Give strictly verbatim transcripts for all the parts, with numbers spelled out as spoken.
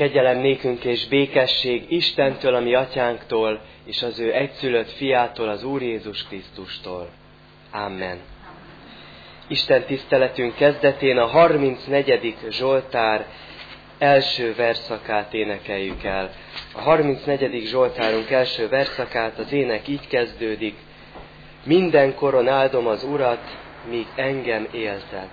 Kegyelem nékünk és békesség Istentől, a mi atyánktól, és az ő egyszülött fiától, az Úr Jézus Krisztustól. Amen. Isten tiszteletünk kezdetén a harmincnegyedik Zsoltár első versszakát énekeljük el. A harmincnegyedik Zsoltárunk első versszakát, az ének így kezdődik. Mindenkoron áldom az Urat, míg engem éltet.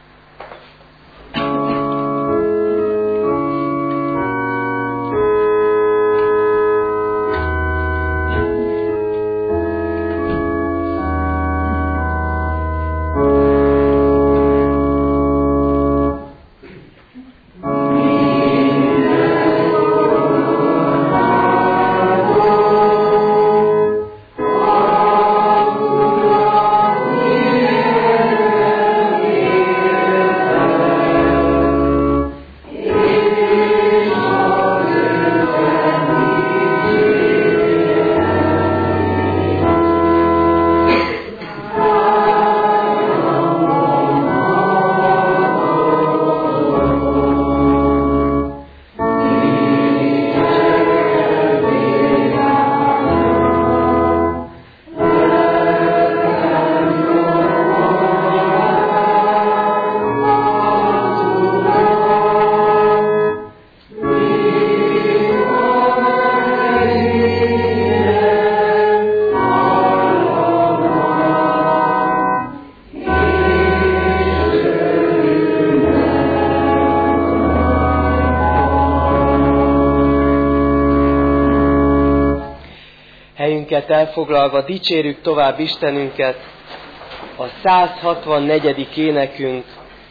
Elfoglalva dicsérjük tovább Istenünket, a száz hatvannegyedik énekünk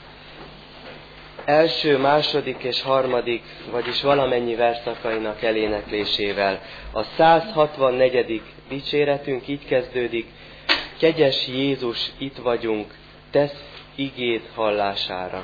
első, második és harmadik, vagyis valamennyi versszakainak eléneklésével. A száz hatvannegyedik dicséretünk így kezdődik: Kegyes Jézus, itt vagyunk, tesz igéd hallására.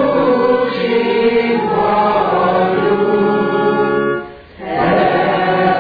Yeah.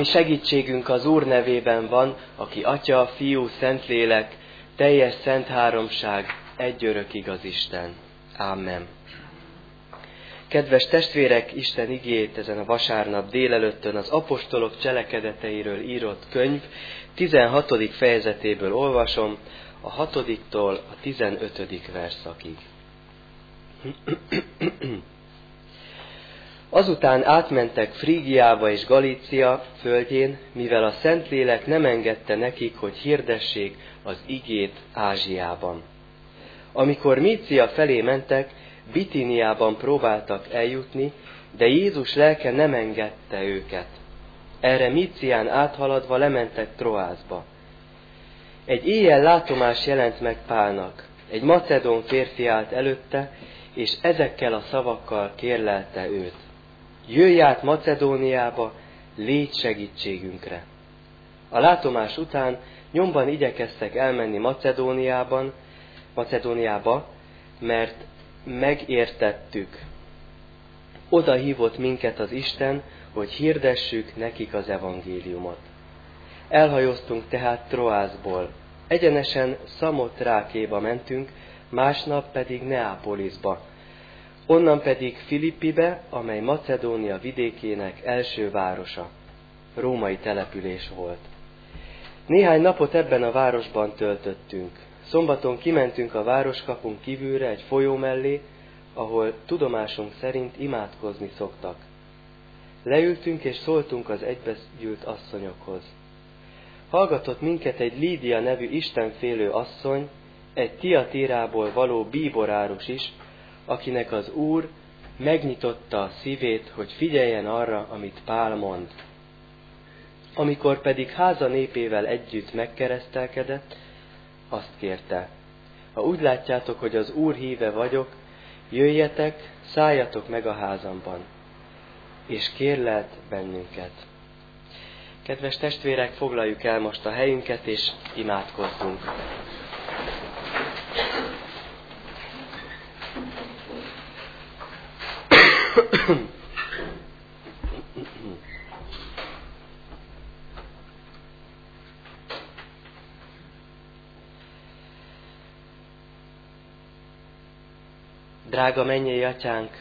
segítségünk az Úr nevében van, aki Atya, Fiú, Szentlélek, teljes szent háromság, egy örök igaz Isten. Ámen. Kedves testvérek, Isten igéjét ezen a vasárnap délelőttön az apostolok cselekedeteiről írott könyv tizenhatodik fejezetéből olvasom, a hatodiktól a tizenötödik verszakig. Azután átmentek Frígiába és Galícia földjén, mivel a Szentlélek nem engedte nekik, hogy hirdessék az igét Ázsiában. Amikor Mícia felé mentek, Bitíniában próbáltak eljutni, de Jézus lelke nem engedte őket. Erre Mícián áthaladva lementek Troászba. Egy éjjel látomás jelent meg Pálnak. Egy macedón férfi állt előtte, és ezekkel a szavakkal kérlelte őt. Jöjj át Macedóniába, légy segítségünkre. A látomás után nyomban igyekeztek elmenni Macedóniában, Macedóniába, mert megértettük. Oda hívott minket az Isten, hogy hirdessük nekik az evangéliumot. Elhajóztunk tehát Troászból. Egyenesen Szamotrákéba mentünk, másnap pedig Neápolisba. Onnan pedig Filippibe, amely Macedónia vidékének első városa. Római település volt. Néhány napot ebben a városban töltöttünk. Szombaton kimentünk a városkapun kívülre egy folyó mellé, ahol tudomásunk szerint imádkozni szoktak. Leültünk és szóltunk az egybegyűlt asszonyokhoz. Hallgatott minket egy Lídia nevű istenfélő asszony, egy Tiatírából való bíborárus is, akinek az Úr megnyitotta a szívét, hogy figyeljen arra, amit Pál mond. Amikor pedig háza népével együtt megkeresztelkedett, azt kérte: ha úgy látjátok, hogy az Úr híve vagyok, jöjjetek, szálljatok meg a házamban, és kérlelt bennünket. Kedves testvérek, foglaljuk el most a helyünket, és imádkozzunk. Drága mennyei Atyánk,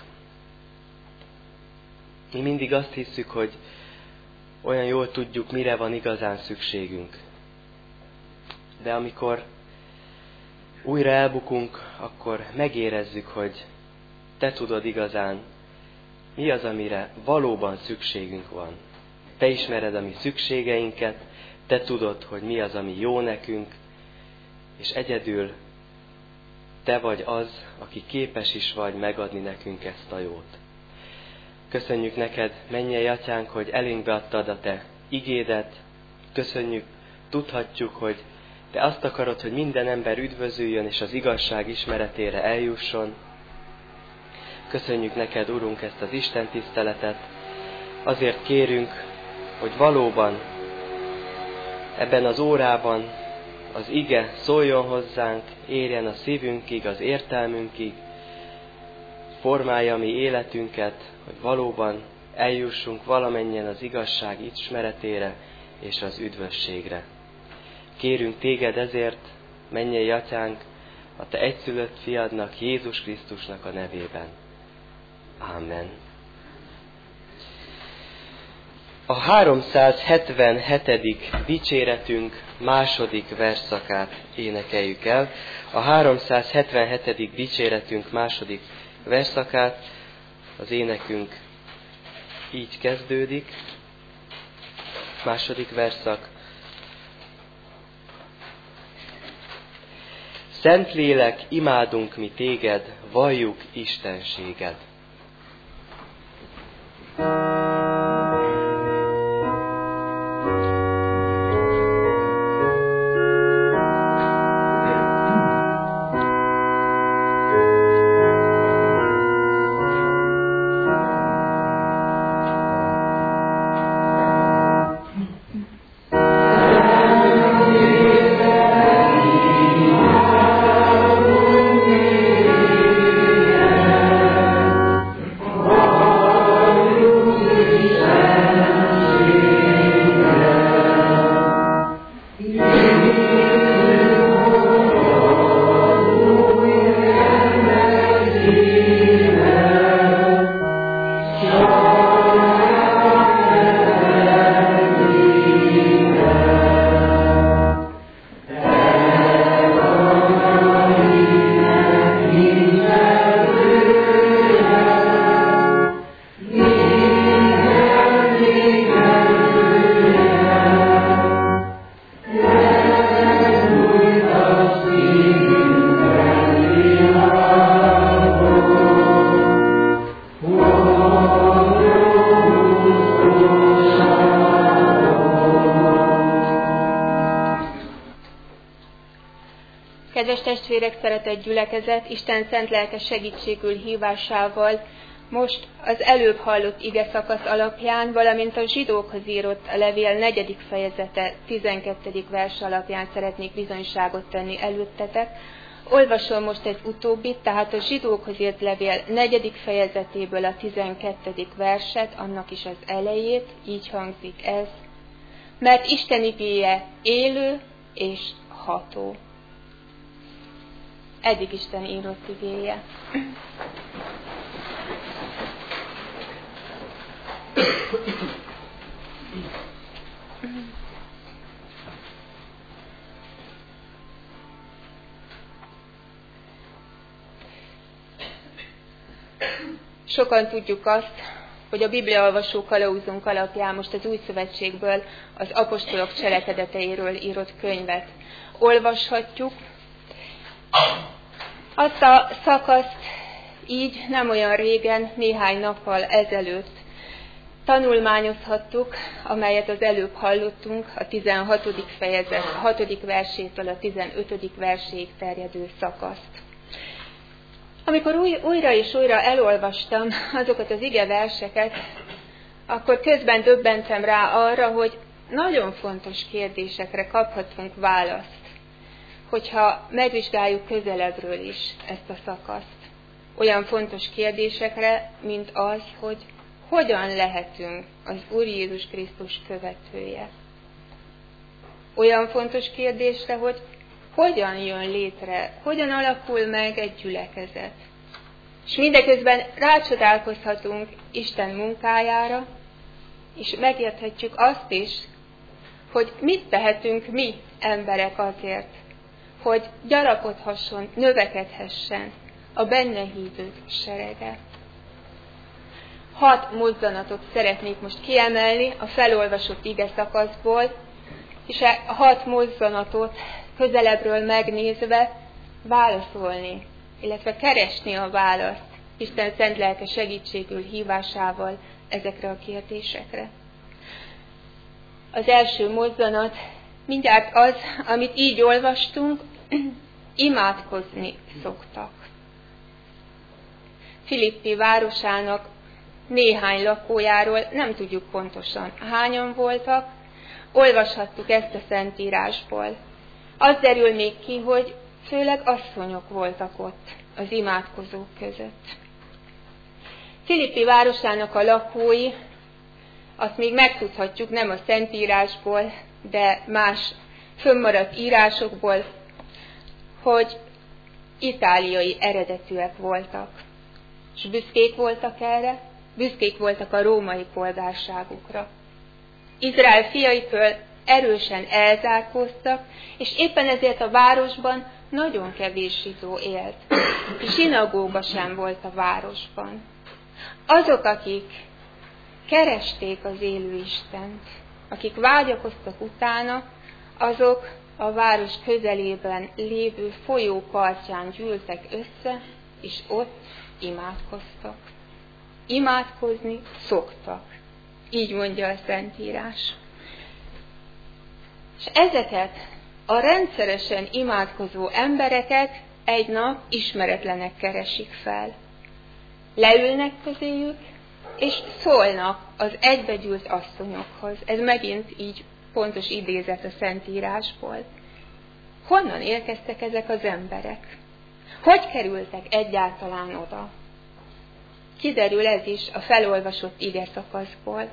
mi mindig azt hisszük, hogy olyan jól tudjuk, mire van igazán szükségünk. De amikor újra elbukunk, akkor megérezzük, hogy Te tudod igazán, mi az, amire valóban szükségünk van. Te ismered a mi szükségeinket, Te tudod, hogy mi az, ami jó nekünk, és egyedül Te vagy az, aki képes is vagy megadni nekünk ezt a jót. Köszönjük neked, mennyei Atyánk, hogy elénkbe adtad a Te igédet. Köszönjük, tudhatjuk, hogy Te azt akarod, hogy minden ember üdvözüljön, és az igazság ismeretére eljusson. Köszönjük neked, Urunk, ezt az Isten tiszteletet. Azért kérünk, hogy valóban ebben az órában az ige szóljon hozzánk, érjen a szívünkig, az értelmünkig, formálja a mi életünket, hogy valóban eljussunk valamennyien az igazság ismeretére és az üdvösségre. Kérünk Téged ezért, mennyei Atyánk, a Te egyszülött fiadnak, Jézus Krisztusnak a nevében. Ámen. A háromszázhetvenhetedik dicséretünk második versszakát énekeljük el. A háromszázhetvenhetedik dicséretünk második versszakát, az énekünk így kezdődik. Második verszak. Szentlélek, imádunk mi Téged, valljuk istenséged. Kedves testvérek, szeretett gyülekezet, Isten szent lelke segítségül hívásával most az előbb hallott ige szakasz alapján, valamint a zsidókhoz írott a levél negyedik fejezete tizenkettedik vers alapján szeretnék bizonyságot tenni előttetek. Olvasom most egy utóbbit, tehát a zsidókhoz írt levél negyedik fejezetéből a tizenkettedik verset, annak is az elejét, így hangzik ez. Mert Isten igéje élő és ható. Eddig Isten írott igéje. Sokan tudjuk azt, hogy a bibliaolvasó kalauzunk alapján most az Új Szövetségből az apostolok cselekedeteiről írott könyvet olvashatjuk. Azt a szakaszt így nem olyan régen, néhány nappal ezelőtt tanulmányozhattuk, amelyet az előbb hallottunk, a tizenhatodik fejezet hatodik versétől a tizenötödik verséig terjedő szakaszt. Amikor új, újra és újra elolvastam azokat az ige verseket, akkor közben döbbentem rá arra, hogy nagyon fontos kérdésekre kaphatunk választ, hogyha megvizsgáljuk közelebbről is ezt a szakaszt. Olyan fontos kérdésekre, mint az, hogy hogyan lehetünk az Úr Jézus Krisztus követője. Olyan fontos kérdésre, hogy hogyan jön létre, hogyan alakul meg egy gyülekezet. És mindeközben rácsodálkozhatunk Isten munkájára, és megérthetjük azt is, hogy mit tehetünk mi emberek azért, hogy gyarapodhasson, növekedhessen a benne hívők serege. Hat mozzanatot szeretnék most kiemelni a felolvasott ige szakaszból, és a hat mozzanatot közelebbről megnézve válaszolni, illetve keresni a választ Isten szent lelke segítségül hívásával ezekre a kérdésekre. Az első mozzanat mindjárt az, amit így olvastunk, imádkozni szoktak. Filippi városának néhány lakójáról nem tudjuk pontosan hányan voltak, olvashattuk ezt a Szentírásból. Az derül még ki, hogy főleg asszonyok voltak ott az imádkozók között. Filippi városának a lakói, azt még megtudhatjuk nem a Szentírásból, de más fönnmaradt írásokból, hogy itáliai eredetűek voltak. És büszkék voltak erre, büszkék voltak a római polgárságukra. Izrael fiaitől erősen elzárkóztak, és éppen ezért a városban nagyon kevés zsidó élt. Zsinagóga sem volt a városban. Azok, akik keresték az élő Istent, akik vágyakoztak utána, azok a város közelében lévő folyó partján gyűltek össze, és ott imádkoztak. Imádkozni szoktak. Így mondja a Szentírás. És ezeket a rendszeresen imádkozó embereket egy nap ismeretlenek keresik fel. Leülnek közéjük, és szólnak az egybegyűlt asszonyokhoz. Ez megint így pontos idézet a Szentírásból. Honnan érkeztek ezek az emberek? Hogy kerültek egyáltalán oda? Kiderül ez is a felolvasott ige szakaszból.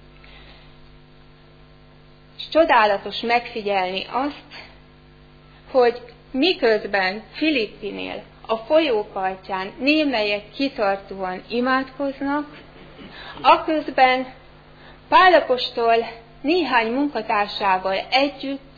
És csodálatos megfigyelni azt, hogy miközben Filippinél a folyópartján némelyek kitartóan imádkoznak, aközben Pál apostol néhány munkatársával együtt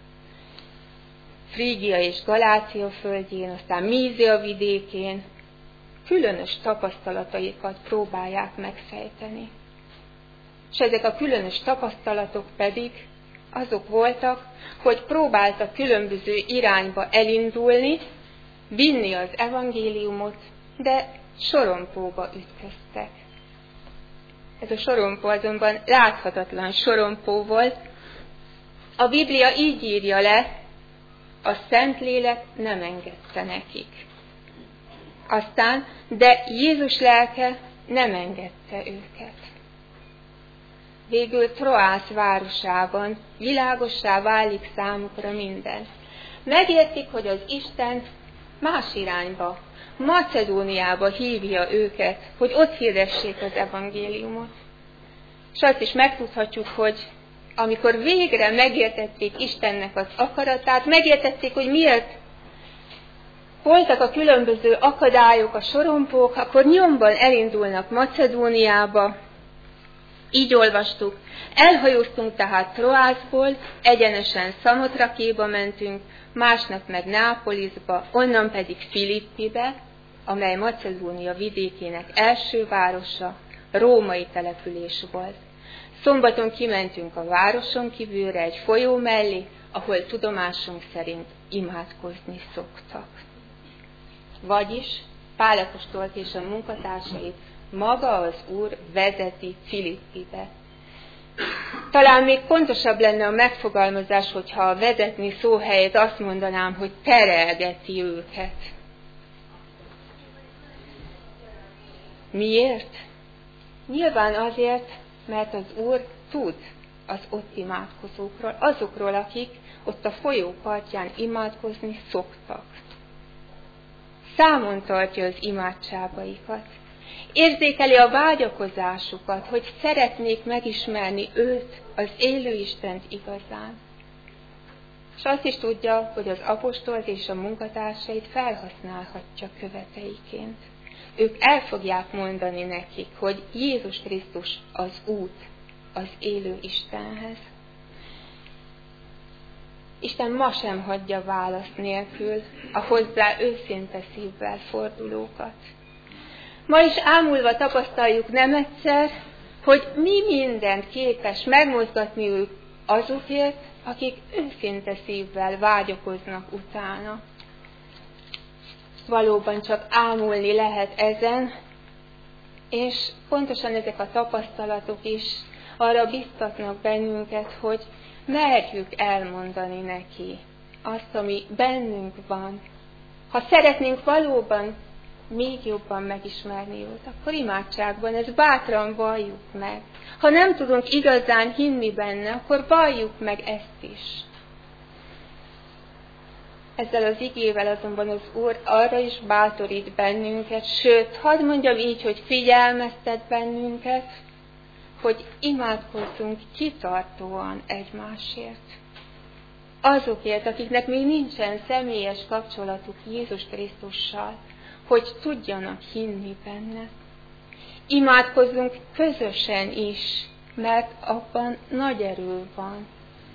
Frígia és Galácia földjén, aztán Mízia vidékén különös tapasztalataikat próbálják megfejteni. És ezek a különös tapasztalatok pedig azok voltak, hogy próbáltak különböző irányba elindulni, vinni az evangéliumot, de sorompóba ütköztek. Ez a sorompó azonban láthatatlan sorompó volt. A Biblia így írja le a Szentlélek nem engedte nekik. Aztán, de Jézus lelke nem engedte őket. Végül Troász városában világossá válik számukra minden. Megértik, hogy az Isten más irányba, Macedóniába hívja őket, hogy ott hirdessék az evangéliumot. És azt is megtudhatjuk, hogy amikor végre megértették Istennek az akaratát, megértették, hogy miért voltak a különböző akadályok, a sorompók, akkor nyomban elindulnak Macedóniába. Így olvastuk, elhajóztunk tehát Troászból, egyenesen Szamotrakéba mentünk, másnap meg Neapolisba, onnan pedig Filippibe, amely Macedónia vidékének első városa, római település volt. Szombaton kimentünk a városon kívülre egy folyó mellé, ahol tudomásunk szerint imádkozni szoktak. Vagyis Pál apostolt és a munkatársait maga az Úr vezeti Filippibe. Talán még pontosabb lenne a megfogalmazás, hogyha a vezetni szó helyett azt mondanám, hogy terelgeti őket. Miért? Nyilván azért, mert az Úr tud az ott imádkozókról, azokról, akik ott a folyó partján imádkozni szoktak. Számon tartja az imádságaikat. Érzékeli a vágyakozásukat, hogy szeretnék megismerni őt, az élő Istent igazán. És azt is tudja, hogy az apostolt és a munkatársait felhasználhatja követeiként. Ők el fogják mondani nekik, hogy Jézus Krisztus az út az élő Istenhez. Isten ma sem hagyja válasz nélkül a hozzá őszinte szívvel fordulókat. Ma is ámulva tapasztaljuk nem egyszer, hogy mi mindent képes megmozgatni ők azokért, akik őszinte szívvel vágyakoznak utána. Valóban csak ámulni lehet ezen, és pontosan ezek a tapasztalatok is arra biztatnak bennünket, hogy merjük elmondani neki azt, ami bennünk van. Ha szeretnénk valóban még jobban megismerni őt, akkor imádságban ezt bátran valljuk meg. Ha nem tudunk igazán hinni benne, akkor valljuk meg ezt is. Ezzel az igével azonban az Úr arra is bátorít bennünket, sőt, hadd mondjam így, hogy figyelmeztet bennünket, hogy imádkozzunk kitartóan egymásért. Azokért, akiknek még nincsen személyes kapcsolatuk Jézus Krisztussal, hogy tudjanak hinni benne. Imádkozzunk közösen is, mert abban nagy erő van.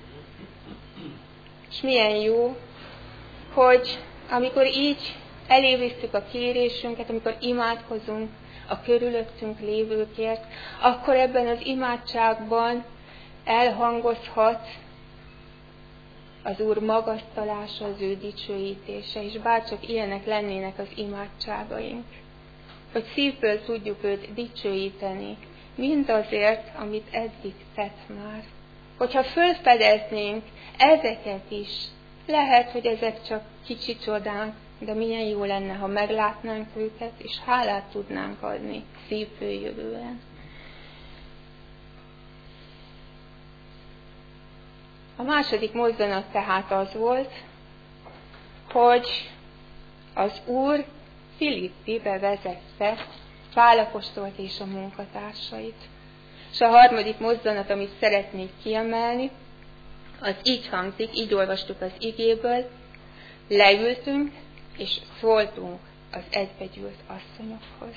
És milyen jó, hogy amikor így elévisszük a kérésünket, amikor imádkozunk a körülöttünk lévőkért, akkor ebben az imádságban elhangozhat az Úr magasztalása, az ő dicsőítése, és bárcsak ilyenek lennének az imádságaink, hogy szívből tudjuk őt dicsőíteni, mindazért, amit eddig tett már. Hogyha fölfedeznénk ezeket is, lehet, hogy ezek csak kicsi csodák, de milyen jó lenne, ha meglátnánk őket, és hálát tudnánk adni szívből jövően. A második mozzanat tehát az volt, hogy az Úr Filippibe vezette Pál apostolt és a munkatársait. És a harmadik mozzanat, amit szeretnék kiemelni, az így hangzik, így olvastuk az igéből, leültünk és szóltunk az egybegyűlt asszonyokhoz.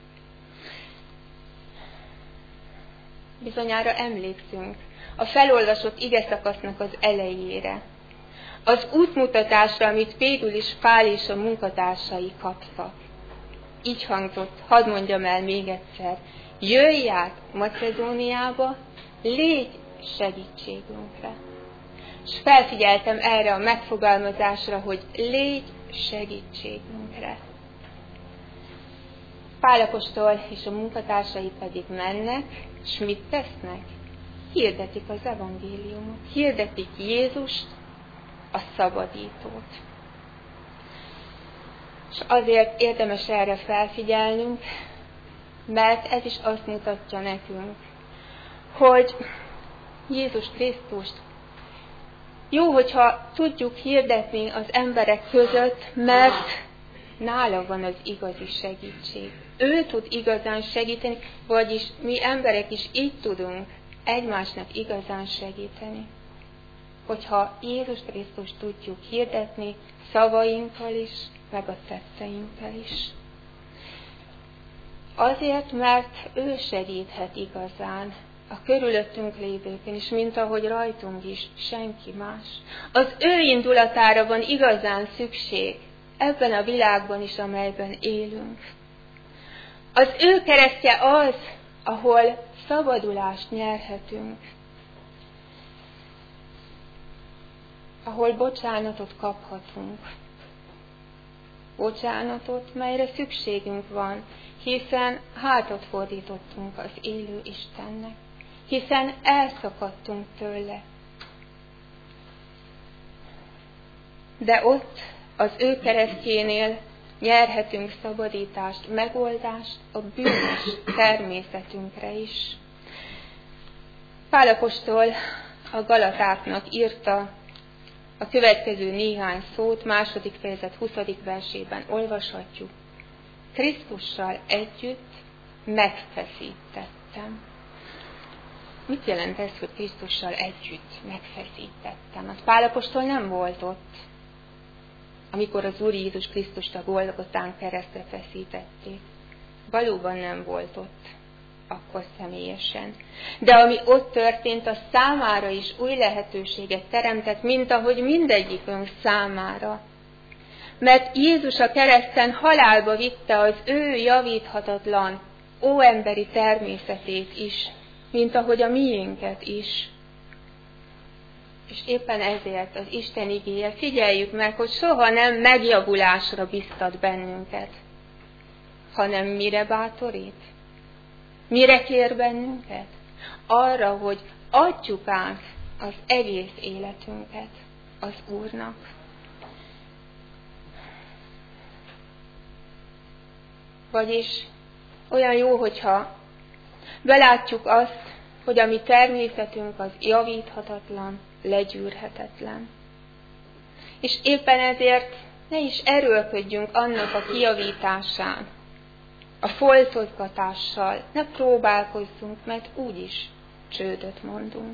Bizonyára emlékszünk a felolvasott igeszakasznak az elejére, az útmutatásra, amit végül is Pál és a munkatársai kaptak. Így hangzott, hadd mondjam el még egyszer, jöjj át Macedóniába, légy segítségünkre. És felfigyeltem erre a megfogalmazásra, hogy légy segítségünkre. Pál apostol és a munkatársai pedig mennek, és mit tesznek? Hirdetik az evangéliumot, hirdetik Jézust, a szabadítót. És azért érdemes erre felfigyelnünk, mert ez is azt mutatja nekünk, hogy Jézus Krisztust jó, hogyha tudjuk hirdetni az emberek között, mert nála van az igazi segítség. Ő tud igazán segíteni, vagyis mi emberek is így tudunk egymásnak igazán segíteni. Hogyha Jézus Krisztust tudjuk hirdetni szavainkkal is, meg a tetteinkkel is. Azért, mert ő segíthet igazán a körülöttünk lévőkön is, mint ahogy rajtunk is, senki más. Az ő indulatára van igazán szükség ebben a világban is, amelyben élünk. Az ő keresztje az, ahol szabadulást nyerhetünk, ahol bocsánatot kaphatunk. Bocsánatot, melyre szükségünk van, hiszen hátat fordítottunk az élő Istennek, hiszen elszakadtunk tőle. De ott, az ő keresztjénél nyerhetünk szabadítást, megoldást a bűnös természetünkre is. Pál apostol a Galatáknak írta a következő néhány szót, második fejezet huszadik versében olvashatjuk. Krisztussal együtt megfeszítettem. Mit jelent ez, hogy Krisztussal együtt megfeszítettem? Az Pál apostol nem volt ott, amikor az Úr Jézus Krisztust a Golgotán keresztre feszítették. Valóban nem volt ott, akkor személyesen. De ami ott történt, az számára is új lehetőséget teremtett, mint ahogy mindegyikünk számára. Mert Jézus a kereszten halálba vitte az ő javíthatatlan, óemberi természetét is, mint ahogy a miénket is. És éppen ezért az Isten igéje, figyeljük meg, hogy soha nem megjavulásra biztat bennünket, hanem mire bátorít? Mire kér bennünket? Arra, hogy adjuk át az egész életünket az Úrnak. Vagyis olyan jó, hogyha belátjuk azt, hogy a mi természetünk az javíthatatlan, legyűrhetetlen. És éppen ezért ne is erőlködjünk annak a kijavításán, a foltozgatással, ne próbálkozzunk, mert úgyis csődöt mondunk.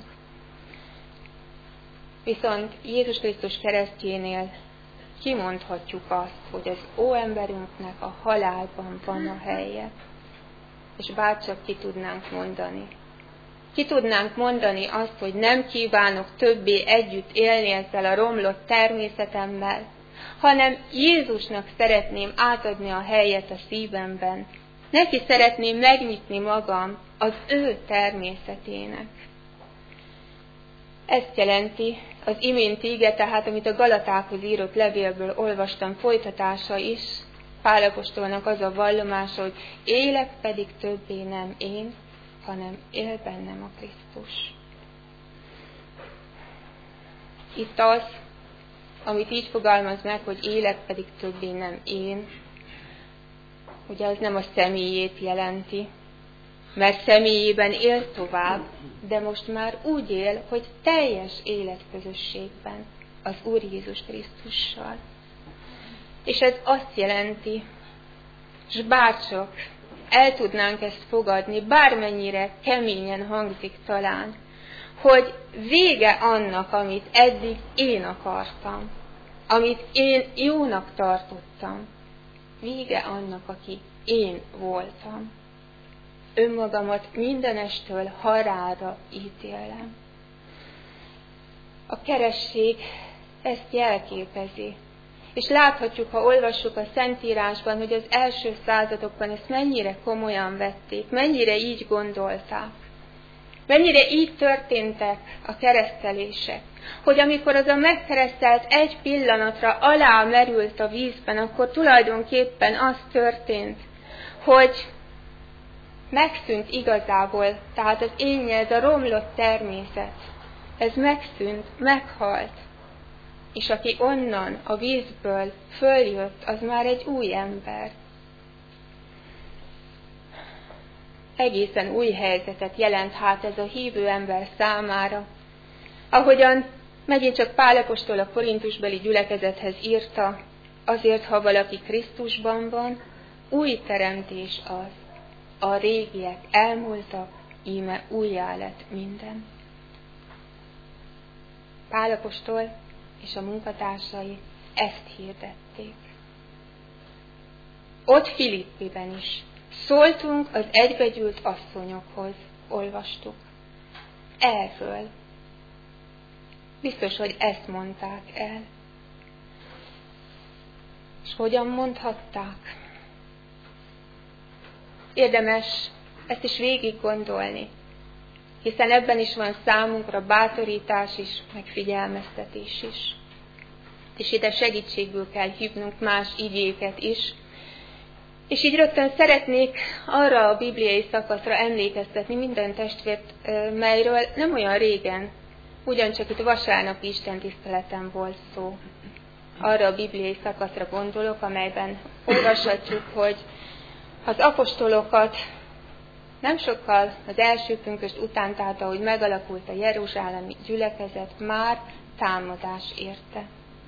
Viszont Jézus Krisztus keresztjénél kimondhatjuk azt, hogy az óemberünknek a halálban van a helye. És bárcsak ki tudnánk mondani. Ki tudnánk mondani azt, hogy nem kívánok többé együtt élni ezzel a romlott természetemmel, hanem Jézusnak szeretném átadni a helyet a szívemben. Neki szeretném megnyitni magam az ő természetének. Ezt jelenti az iménti ige, tehát amit a Galatákhoz írott levélből olvastam, folytatása is, Pál apostolnak az a vallomása, hogy élek pedig többé nem én, hanem él bennem a Krisztus. Itt az, amit így fogalmaz meg, hogy élek pedig többé nem én, ugye az nem a személyét jelenti, mert személyében él tovább, de most már úgy él, hogy teljes életközösségben az Úr Jézus Krisztussal. És ez azt jelenti, és bárcsak el tudnánk ezt fogadni, bármennyire keményen hangzik talán, hogy vége annak, amit eddig én akartam, amit én jónak tartottam, vége annak, aki én voltam. Önmagamat mindenestől halálra ítélem. A keresztség ezt jelképezi. És láthatjuk, ha olvassuk a Szentírásban, hogy az első századokban ezt mennyire komolyan vették, mennyire így gondolták. Mennyire így történtek a keresztelések, hogy amikor az a megkeresztelt egy pillanatra alá merült a vízben, akkor tulajdonképpen az történt, hogy megszűnt igazából, tehát az énje, ez a romlott természet, ez megszűnt, meghalt. és aki onnan a vízből följött, az már egy új ember. Egészen új helyzetet jelent hát ez a hívő ember számára. Ahogyan megint csak Pál apostol a korintusbeli gyülekezethez írta, azért, ha valaki Krisztusban van, új teremtés az. A régiek elmúltak, íme újjá lett minden. Pál apostol és a munkatársai ezt hirdették. Ott Filippiben is szóltunk az egybegyűlt asszonyokhoz, olvastuk. Erről. Biztos, hogy ezt mondták el. És hogyan mondhatták? Érdemes ezt is végig gondolni, hiszen ebben is van számunkra bátorítás is, meg figyelmeztetés is. És ide segítségül kell hívnunk más igéket is. És így rögtön szeretnék arra a bibliai szakaszra emlékeztetni minden testvért, melyről nem olyan régen, ugyancsak itt vasárnapi istentiszteleten volt szó. Arra a bibliai szakaszra gondolok, amelyben olvashatjuk, hogy az apostolokat nem sokkal az első pünkösd után, tehát ahogy megalakult a jeruzsálemi gyülekezet, már támadás érte.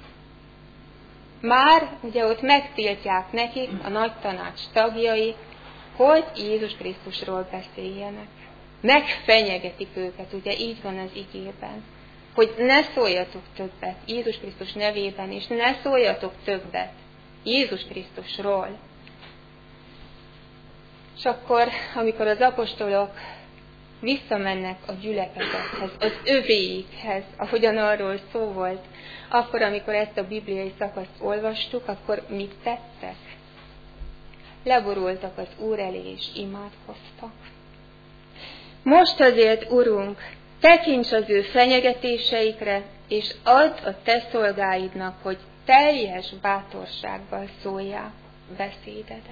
Már ugye ott megtiltják nekik a nagy tanács tagjai, hogy Jézus Krisztusról beszéljenek. Megfenyegetik őket, ugye így van az igében, hogy ne szóljatok többet Jézus Krisztus nevében, és ne szóljatok többet Jézus Krisztusról. És akkor, amikor az apostolok visszamennek a gyülekezethez, az övéikhez, ahogyan arról szó volt, akkor, amikor ezt a bibliai szakaszt olvastuk, akkor mit tettek? Leborultak az Úr elé, és imádkoztak. Most azért, Urunk, tekints az ő fenyegetéseikre, és add a te szolgáidnak, hogy teljes bátorsággal szólják beszédedet.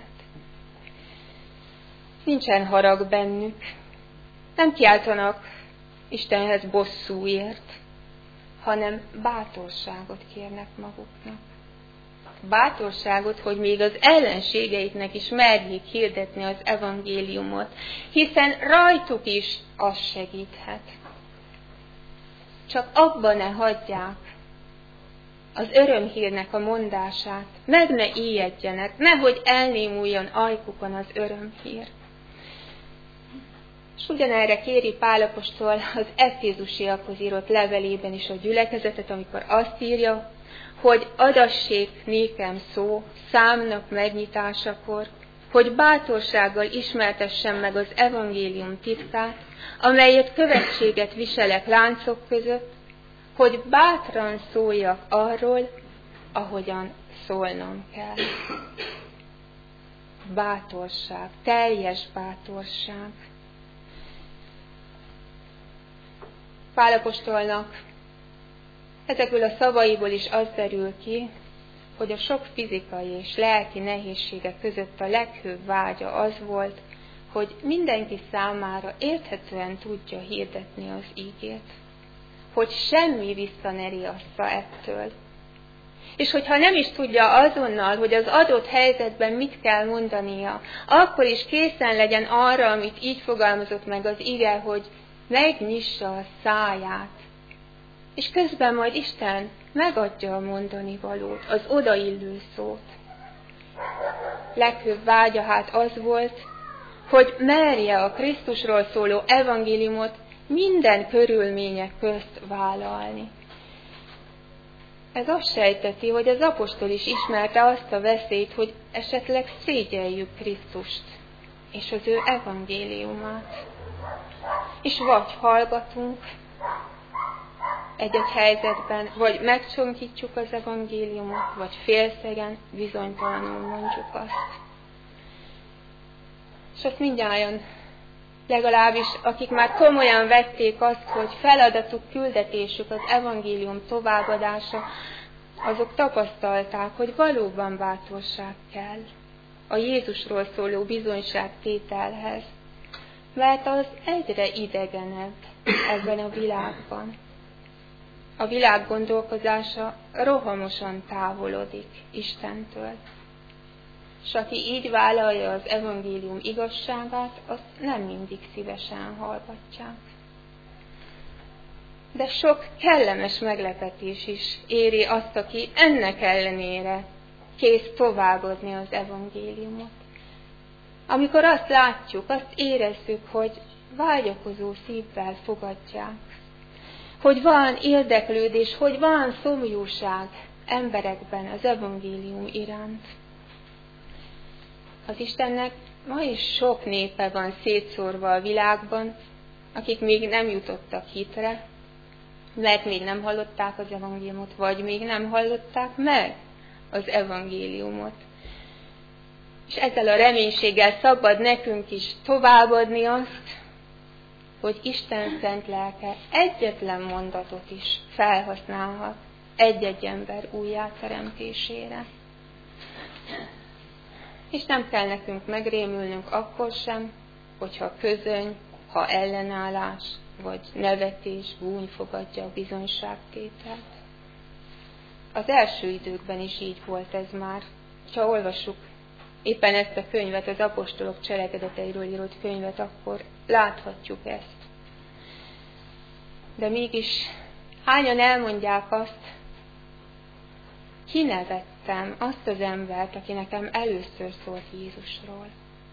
Nincsen harag bennük, nem kiáltanak Istenhez bosszúért, hanem bátorságot kérnek maguknak. Bátorságot, hogy még az ellenségeiknek is merjék hirdetni az evangéliumot, hiszen rajtuk is az segíthet. Csak abban ne hagyják az örömhírnek a mondását, meg ne ijedjenek, nehogy elnémuljon ajkukon az örömhír. És ugyanerre kéri Pál apostol az efézusiakhoz írott levelében is a gyülekezetet, amikor azt írja, hogy adassék nékem szó számnak megnyitásakor, hogy bátorsággal ismertessem meg az evangélium titkát, amelyet követséget viselek láncok között, hogy bátran szóljak arról, ahogyan szólnom kell. Bátorság, teljes bátorság. Pál apostolnak ezekből a szavaiból is az derül ki, hogy a sok fizikai és lelki nehézségek között a leghőbb vágya az volt, hogy mindenki számára érthetően tudja hirdetni az ígét, hogy semmi vissza ne riassza ettől. És hogyha nem is tudja azonnal, hogy az adott helyzetben mit kell mondania, akkor is készen legyen arra, amit így fogalmazott meg az ige, hogy megnyissa a száját. És közben majd Isten megadja a mondani valót, az odaillő szót. Leghőbb vágya hát az volt, hogy merje a Krisztusról szóló evangéliumot minden körülmények közt vállalni. Ez azt sejteti, hogy az apostol is ismerte azt a veszélyt, hogy esetleg szégyeljük Krisztust és az ő evangéliumát. És vagy hallgatunk egy-egy helyzetben, vagy megcsonkítjuk az evangéliumot, vagy félszegen, bizonytalanul mondjuk azt. És azt mindjárt, legalábbis akik már komolyan vették azt, hogy feladatuk, küldetésük az evangélium továbbadása, azok tapasztalták, hogy valóban bátorság kell a Jézusról szóló bizonyságtételhez, mert az egyre idegenebb ebben a világban. A világ gondolkozása rohamosan távolodik Istentől. És aki így vállalja az evangélium igazságát, azt nem mindig szívesen hallgatják. De sok kellemes meglepetés is éri azt, aki ennek ellenére kész továbbadni az evangéliumot. Amikor azt látjuk, azt érezzük, hogy vágyakozó szívvel fogadják, hogy van érdeklődés, hogy van szomjúság emberekben az evangélium iránt. Az Istennek ma is sok népe van szétszórva a világban, akik még nem jutottak hitre, mert még nem hallották az evangéliumot, vagy még nem hallották meg az evangéliumot. És ezzel a reménységgel szabad nekünk is továbbadni azt, hogy Isten szent lelke egyetlen mondatot is felhasználhat egy-egy ember újjáteremtésére. És nem kell nekünk megrémülnünk akkor sem, hogyha közöny, ha ellenállás, vagy nevetés, gúny fogadja a bizonyságtételt. Az első időkben is így volt ez már. Ha olvassuk éppen ezt a könyvet, az apostolok cselekedeteiről írott könyvet, akkor láthatjuk ezt. De mégis hányan elmondják azt, kinevettem azt az embert, aki nekem először szólt Jézusról.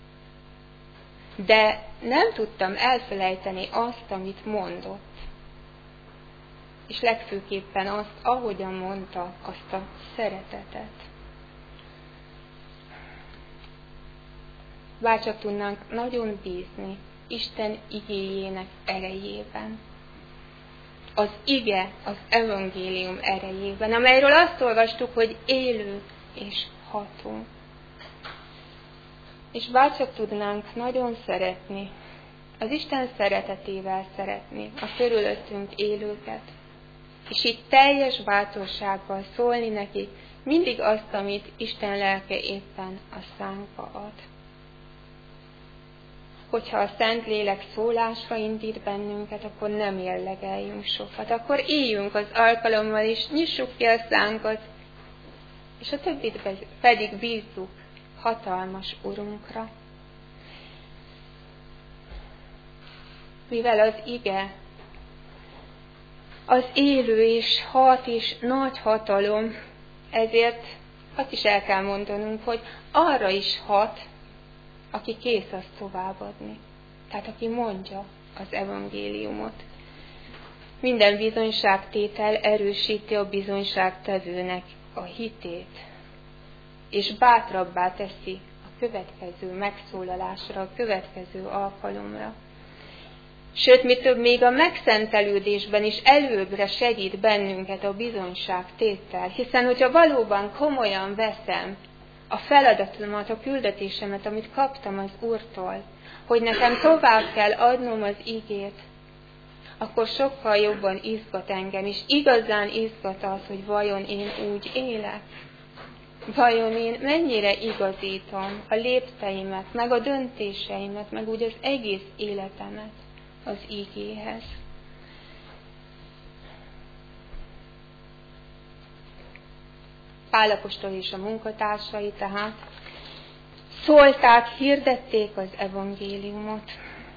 De nem tudtam elfelejteni azt, amit mondott. És legfőképpen azt, ahogyan mondta, azt a szeretetet. Bárcsak tudnánk nagyon bízni Isten igéjének erejében. Az ige, az evangélium erejében, amelyről azt olvastuk, hogy élő és ható. És bárcsak tudnánk nagyon szeretni, az Isten szeretetével szeretni a körülöttünk élőket, és így teljes bátorsággal szólni neki mindig azt, amit Isten lelke éppen a szánkba ad. Hogyha a Szentlélek szólásra indít bennünket, akkor nem érlegeljünk sokat. Akkor éljünk az alkalommal, és nyissuk ki a szánkat, és a többit pedig bízzuk hatalmas Urunkra. Mivel az ige az élő és hat és nagy hatalom, ezért azt is el kell mondanunk, hogy arra is hat, aki kész azt továbbadni. Tehát aki mondja az evangéliumot. Minden bizonyságtétel erősíti a bizonyságtevőnek a hitét, és bátrabbá teszi a következő megszólalásra, a következő alkalomra. Sőt, mi több, még a megszentelődésben is előbbre segít bennünket a bizonyságtétel, hiszen hogyha valóban komolyan veszem a feladatomat, a küldetésemet, amit kaptam az Úrtól, hogy nekem tovább kell adnom az igét, akkor sokkal jobban izgat engem, és igazán izgat az, hogy vajon én úgy élek. Vajon én mennyire igazítom a lépteimet, meg a döntéseimet, meg úgy az egész életemet az igéhez. Pál apostol és a munkatársai tehát szólták, hirdették az evangéliumot.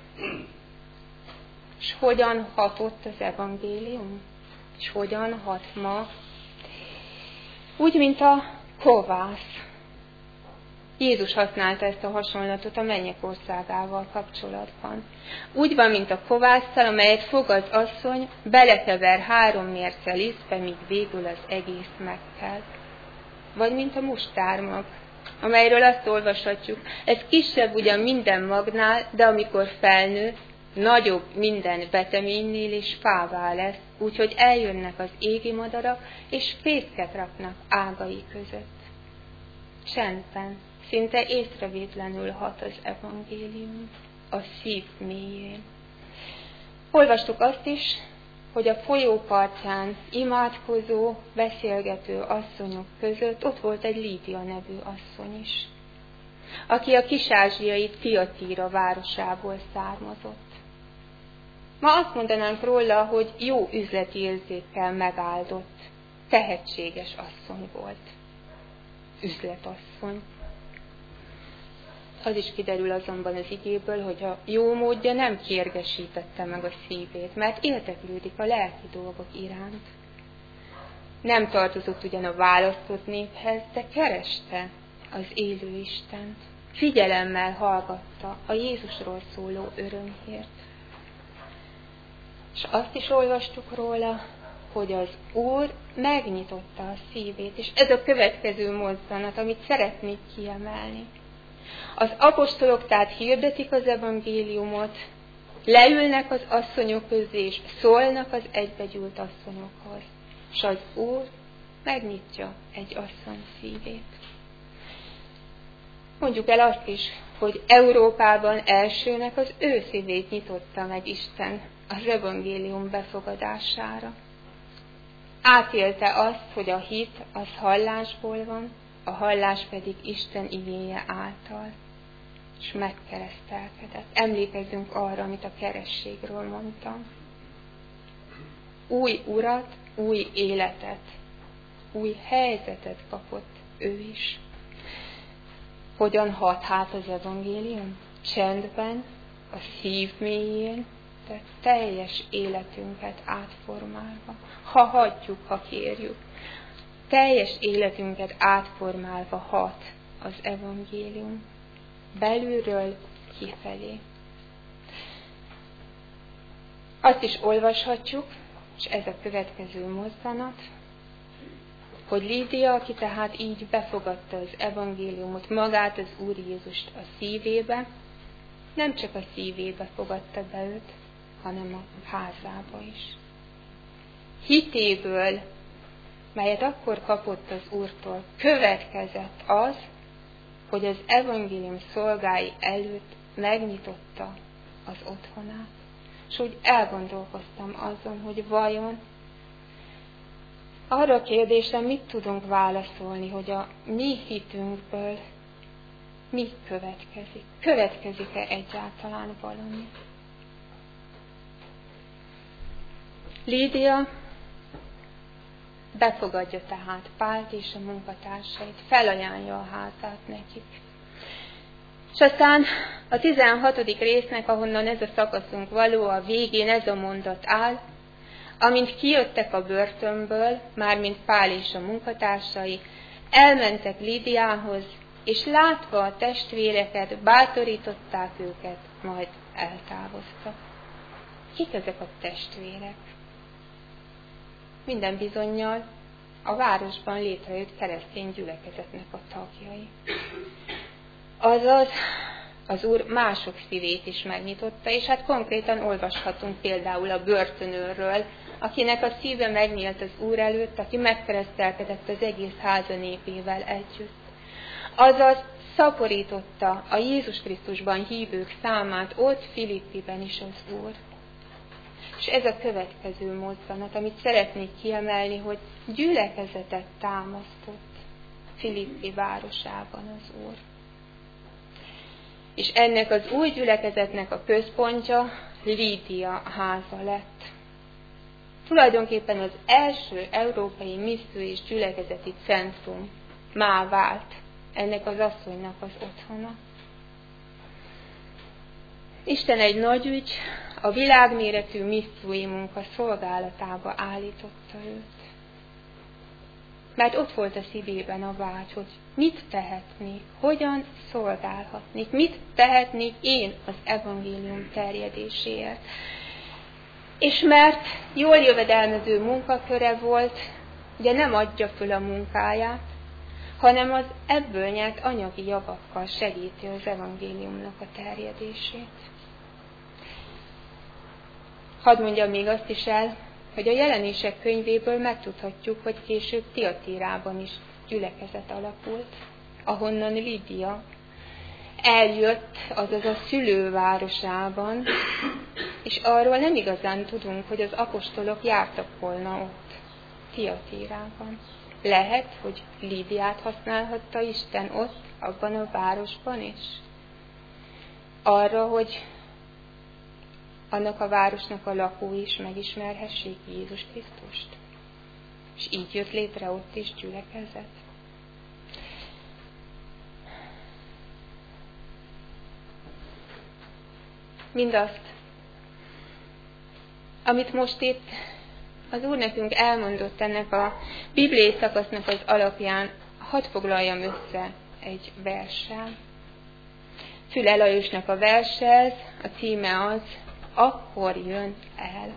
És hogyan hatott az evangélium? És hogyan hat ma? Úgy, mint a kovász. Jézus használta ezt a hasonlatot a mennyek országával kapcsolatban. Úgy van, mint a kovásszal, amelyet fog az asszony, belekever három mérce lisztbe, míg végül az egész megkel. Vagy mint a mustármag, amelyről azt olvashatjuk, ez kisebb ugyan minden magnál, de amikor felnő, nagyobb minden veteménynél és fává lesz, úgyhogy eljönnek az égi madarak, és fészket raknak ágai között. Csendben, szinte észrevétlenül hat az evangélium a szív mélyén. Olvastuk azt is, hogy a folyópartján imádkozó, beszélgető asszonyok között ott volt egy Lídia nevű asszony is, aki a kis-ázsiai Tiatíra városából származott. Ma azt mondanánk róla, hogy jó üzleti érzékkel megáldott, tehetséges asszony volt. Üzletasszony. Az is kiderül azonban az igéből, hogy a jó módja nem kérgesítette meg a szívét, mert érdeklődik a lelki dolgok iránt. Nem tartozott ugyan a választott néphez, de kereste az élő Istent. Figyelemmel hallgatta a Jézusról szóló örömhírt. És azt is olvastuk róla, hogy az Úr megnyitotta a szívét, és ez a következő mozzanat, amit szeretnék kiemelni. Az apostolok tehát hirdetik az evangéliumot, leülnek az asszonyok közé, és szólnak az egybegyűlt asszonyokhoz, és az Úr megnyitja egy asszony szívét. Mondjuk el azt is, hogy Európában elsőnek az ő szívét nyitotta meg Isten az evangélium befogadására. Átélte azt, hogy a hit az hallásból van, a hallás pedig Isten igéje által, és megkeresztelkedett. Emlékezzünk arra, amit a kerességről mondtam. Új urat, új életet, új helyzetet kapott ő is. Hogyan hat hát az evangélium? Csendben, a szív mélyén, de teljes életünket átformálva. Ha hagyjuk, ha kérjük. Teljes életünket átformálva hat az evangélium. Belülről kifelé. Azt is olvashatjuk, és ez a következő mozzanat, hogy Lídia, aki tehát így befogadta az evangéliumot, magát, az Úr Jézust a szívébe, nem csak a szívébe fogadta be őt, hanem a házába is. Hitéből, melyet akkor kapott az Úrtól, következett az, hogy az evangélium szolgái előtt megnyitotta az otthonát. És úgy elgondolkoztam azon, hogy vajon arra a kérdésre mit tudunk válaszolni, hogy a mi hitünkből mi következik. Következik-e egyáltalán valami? Lídia befogadja tehát Pált és a munkatársait, felajánlja a házát nekik. És aztán a tizenhatodik résznek, ahonnan ez a szakaszunk való, a végén ez a mondat áll, amint kijöttek a börtönből, mármint Pál és a munkatársai, elmentek Lídiához, és látva a testvéreket, bátorították őket, majd eltávoztak. Kik ezek a testvérek? Minden bizonnyal a városban létrejött keresztény gyülekezetnek a tagjai. Azaz, az Úr mások szívét is megnyitotta, és hát konkrétan olvashatunk például a börtönőrről, akinek a szíve megnyílt az Úr előtt, aki megkeresztelkedett az egész háza népével együtt. Azaz szaporította a Jézus Krisztusban hívők számát ott Filippiben is az Úr. És ez a következő mozzanat, amit szeretnék kiemelni, hogy gyülekezetet támasztott Filippi városában az Úr. És ennek az új gyülekezetnek a központja Lídia háza lett. Tulajdonképpen az első európai misszió és gyülekezeti centrum má vált ennek az asszonynak az otthona. Isten egy nagy ügy, a világméretű missziói munka szolgálatába állította őt. Mert ott volt a szívében a vágy, hogy mit tehetnék, hogyan szolgálhatnék, mit tehetnék én az evangélium terjedéséért. És mert jól jövedelmező munkaköre volt, ugye nem adja föl a munkáját, hanem az ebből nyert anyagi javakkal segíti az evangéliumnak a terjedését. Hadd mondjam még azt is el, hogy a Jelenések könyvéből megtudhatjuk, hogy később Tiatírában is gyülekezet alakult, ahonnan Lídia eljött, azaz a szülővárosában, és arról nem igazán tudunk, hogy az apostolok jártak volna ott, Tiatírában. Lehet, hogy Lídiát használhatta Isten ott, abban a városban is. Arra, hogy annak a városnak a lakói is megismerhessék Jézus Krisztust. És így jött létre ott is gyülekezet. Mindazt, amit most itt az Úr nekünk elmondott ennek a bibliai szakasznak az alapján, hadd foglaljam össze egy verssel. Füle Lajosnak a verse, a címe az, akkor jön el.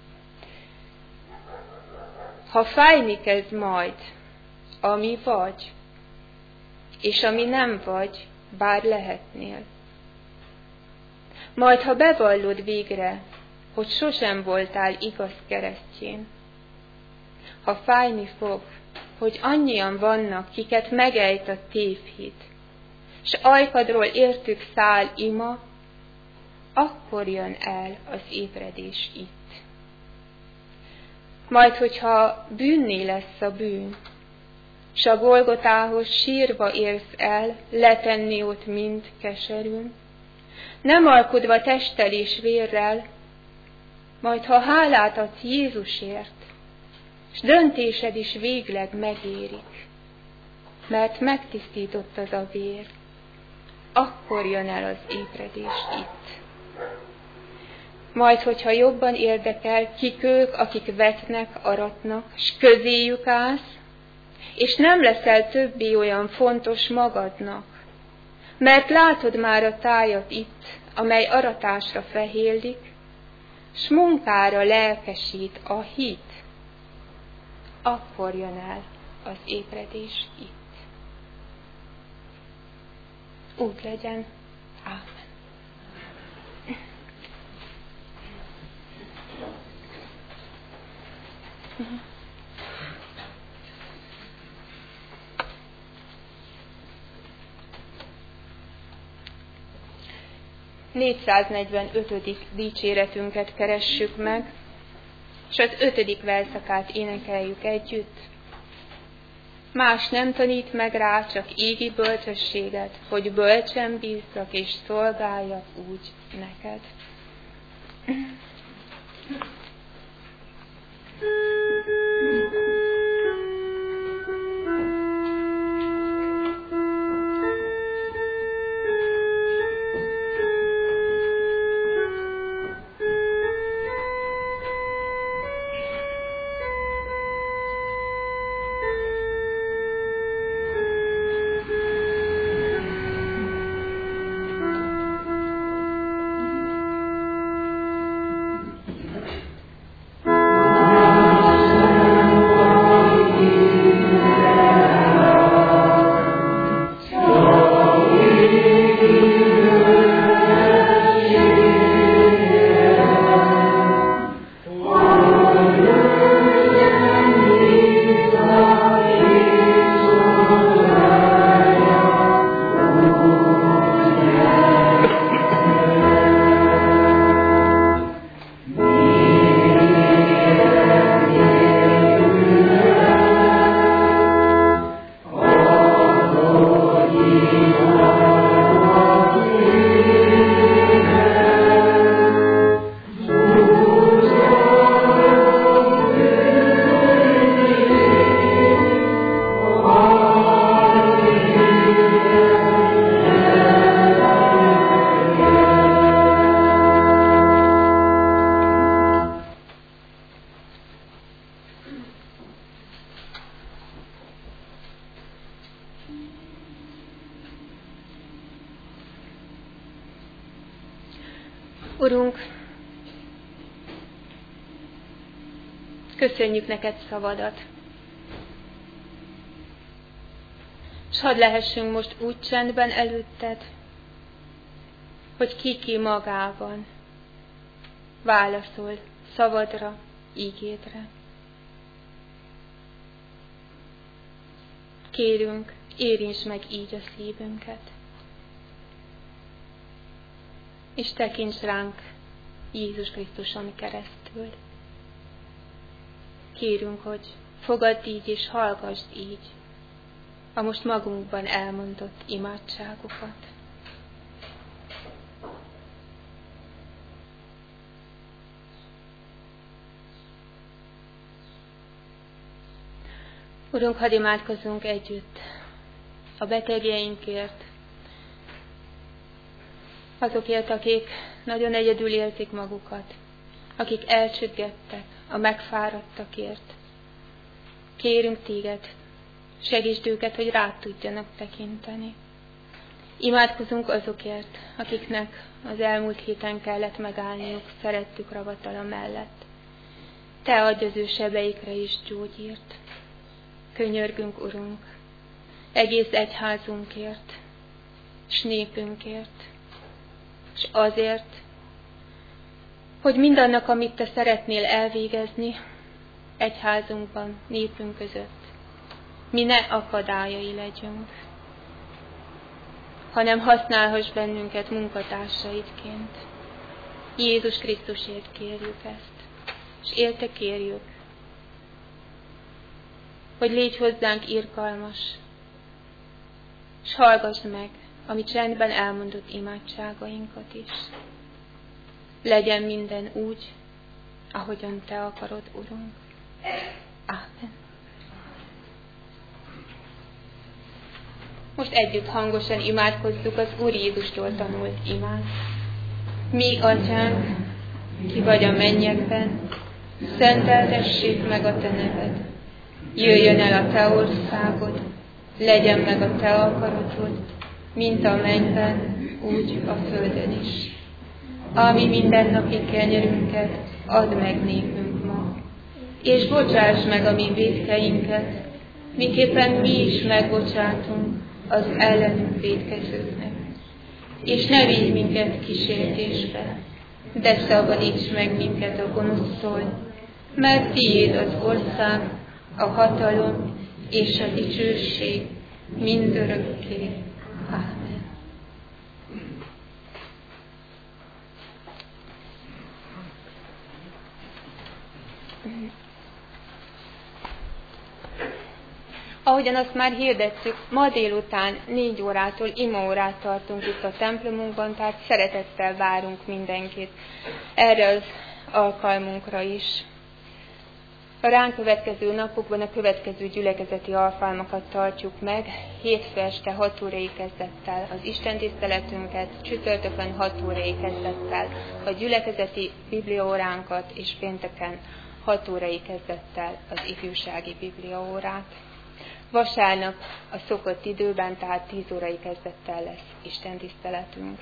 Ha fájni kezd majd, ami vagy, és ami nem vagy, bár lehetnél. Majd, ha bevallod végre, hogy sosem voltál igaz keresztjén, ha fájni fog, hogy annyian vannak, kiket megejt a tévhit, s ajkadról értük száll ima, akkor jön el az ébredés itt. Majd, hogyha bűnné lesz a bűn, s a Golgotához sírva érsz el, letenni ott mind keserűn, nem alkudva testtel és vérrel, majd ha hálát adsz Jézusért, s döntésed is végleg megérik, mert megtisztított az a vér, akkor jön el az ébredés itt. Majd, hogyha jobban érdekel, kik ők, akik vetnek, aratnak, s közéjük állsz, és nem leszel többé olyan fontos magadnak, mert látod már a tájat itt, amely aratásra fehérlik, s munkára lelkesít a hit, akkor jön el az ébredés itt. Úgy legyen. Ámen. négyszáznegyvenötödik dicséretünket keressük meg, és az ötödik verszakát énekeljük együtt. Más nem tanít meg rá, csak égi bölcsességet, hogy bölcsen bízzak és szolgáljak úgy neked. Urunk, köszönjük neked szavadat, s hadd lehessünk most úgy csendben előtted, hogy ki-ki magában válaszol szavadra, ígédre. Kérünk, érints meg így a szívünket, és tekints ránk Jézus Krisztuson keresztül. Kérünk, hogy fogadd így és hallgassd így a most magunkban elmondott imádságokat. Urunk, hadd imádkozzunk együtt a betegjeinkért, azokért, akik nagyon egyedül érzik magukat, akik elcsüggettek, a megfáradtakért. Kérünk téged, segítsd őket, hogy rád tudjanak tekinteni. Imádkozunk azokért, akiknek az elmúlt héten kellett megállniuk szerettük ravatala mellett. Te adj az ő sebeikre is gyógyírt. Könyörgünk, Urunk, egész egyházunkért, s népünkért, és azért, hogy mindannak, amit Te szeretnél elvégezni egyházunkban, népünk között, mi ne akadályai legyünk, hanem használhass bennünket munkatársaidként. Jézus Krisztusért kérjük ezt, és érte kérjük, hogy légy hozzánk irgalmas, és hallgass meg a mi csendben elmondott imádságainkat is. Legyen minden úgy, ahogyan Te akarod, Urunk. Ámen. Most együtt hangosan imádkozzuk az Úr Jézustól tanult imát. Mi, Atyánk, ki vagy a mennyekben, szenteltessék meg a Te neved. Jöjjön el a Te országod, legyen meg a Te akaratod, mint a mennyben, úgy a földön is. Ami mindennapi kenyerünket add meg nékünk ma, és bocsáss meg a mi vétkeinket, miképpen mi is megbocsátunk az ellenünk vétkezőknek. És ne vigy minket kísértésbe, de szabadíts meg minket a gonosztól, mert tiéd az ország, a hatalom és a dicsőség mindörökké. Ámen. Ahogyan azt már hirdettük, ma délután négy órától imaórát tartunk itt a templomunkban, tehát szeretettel várunk mindenkit erre az alkalmunkra is. A ránk következő napokban a következő gyülekezeti alkalmakat tartjuk meg, hétfő este hat órai kezdettel az istentiszteletünket, csütörtökön hat órai kezdettel a gyülekezeti bibliaóránkat, és pénteken hat órai kezdettel az ifjúsági bibliaórát. Vasárnap a szokott időben, tehát tíz órai kezdettel lesz istentiszteletünk.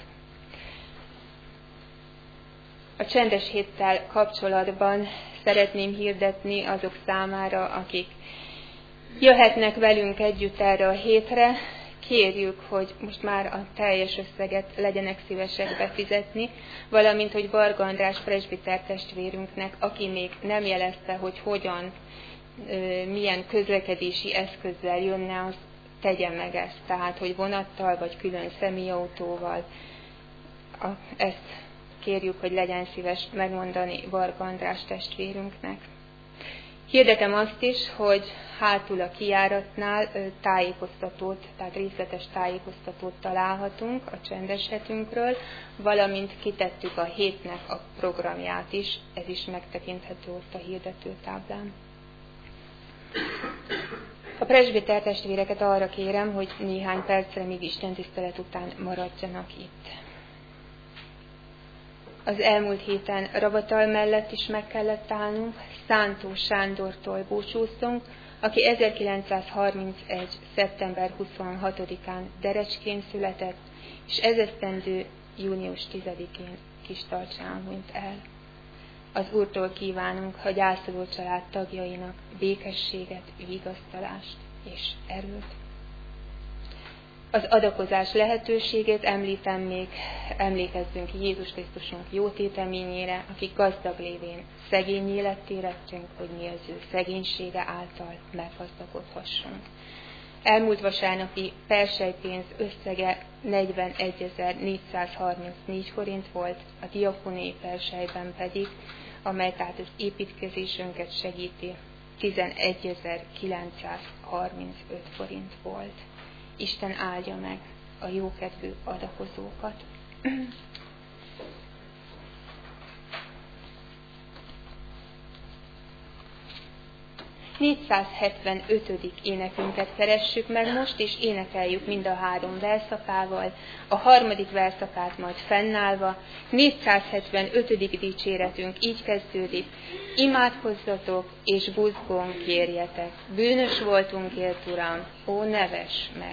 A csendes héttel kapcsolatban szeretném hirdetni azok számára, akik jöhetnek velünk együtt erre a hétre. Kérjük, hogy most már a teljes összeget legyenek szívesek befizetni, valamint, hogy Varga András presbiter testvérünknek, aki még nem jelezte, hogy hogyan, milyen közlekedési eszközzel jönne, az tegye meg ezt. Tehát, hogy vonattal vagy külön személyautóval. Ezt kérjük, hogy legyen szíves megmondani Varga András testvérünknek. Hirdetem azt is, hogy hátul a kijáratnál tájékoztatót, tehát részletes tájékoztatót találhatunk a csendes hetünkről, valamint kitettük a hétnek a programját is, ez is megtekinthető ott a hirdetőtáblán. A presbiter testvéreket arra kérem, hogy néhány percre még istentisztelet után maradjanak itt. Az elmúlt héten ravatal mellett is meg kellett állnunk, Szántó Sándortól búcsúztunk, aki ezerkilencszázharmincegy. szeptember huszonhatodikán Derecskén született, és ezesztendő június tizedikén Kistarcsán hunyt el. Az Úrtól kívánunk a gyászoló család tagjainak békességet, vigasztalást és erőt. Az adakozás lehetőségét említem még, emlékezzünk Jézus Krisztusunk jótéteményére, aki gazdag lévén szegény életté lettünk, hogy mi az ő szegénysége által meggazdagodhassunk. Elmúlt vasárnapi perselypénz összege negyvenegyezer-négyszázharmincnégy forint volt, a diakóniai perselyben pedig, amely tehát az építkezésünket segíti, tizenegyezer-kilencszázharmincöt forint volt. Isten áldja meg a jókedvű adakozókat. négyszázhetvenötödik énekünket keressük meg, most is énekeljük mind a három verszakával, a harmadik verszakát majd fennállva. négyszázhetvenötödik dicséretünk így kezdődik: imádkozzatok és buzgón kérjetek, bűnös voltunk ért Uram, ó nevess meg!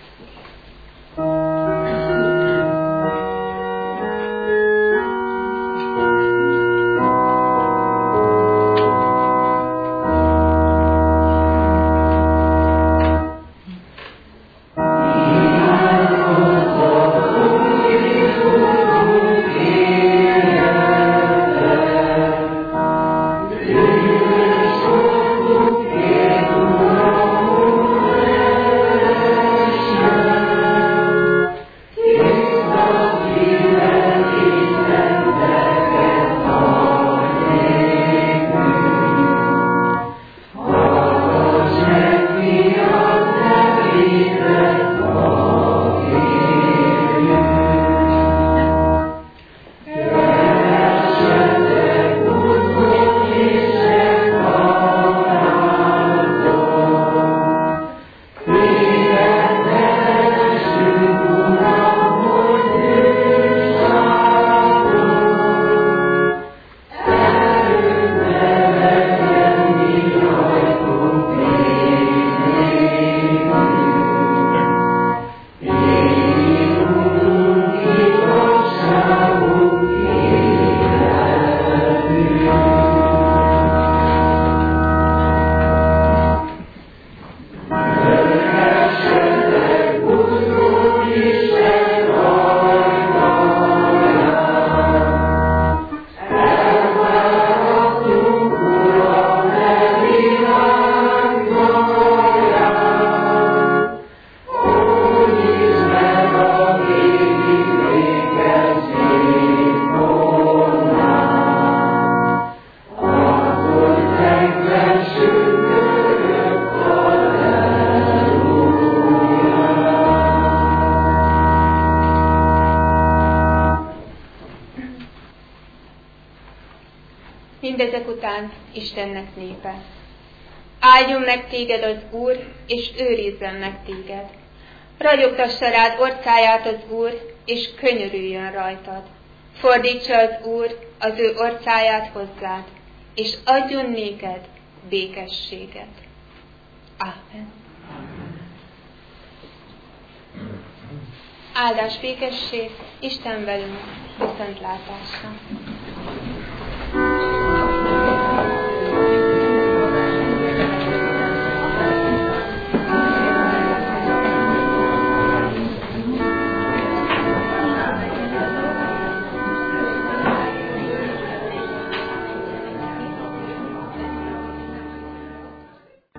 Mindezek után Istennek népe: áldjon meg téged az Úr, és őrizzen meg téged. Ragyogtassa rád orcáját az Úr, és könyörüljön rajtad. Fordítsa az Úr az ő orcáját hozzád, és adjon néked békességet. Ámen. Áldás, békesség, Isten velünk, viszontlátásra.